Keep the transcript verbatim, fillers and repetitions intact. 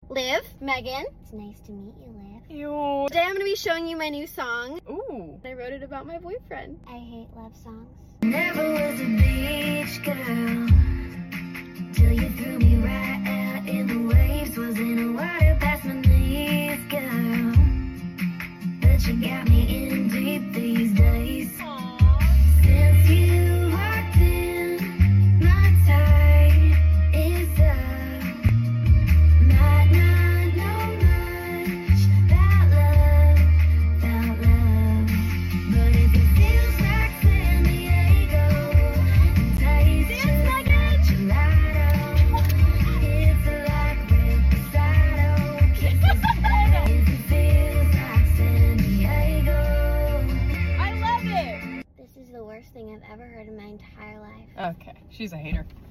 Liv, Megan. It's nice to meet you, Liv. Ew. Today I'm gonna be showing you my new song. Ooh. I wrote it about my boyfriend. I hate love songs. Never was a beach girl till you threw me right out in the waves. Was in the water past my knees, girl. But you got me in deep these days. Since you walked in, my tide is up. Might not know much about love, about love. But if it feels like San Diego and tastes just like a gelato, it's like reposado kisses. If it feels like San Diego. I love it. This is the worst thing I've ever heard in my entire life. Okay, she's a hater.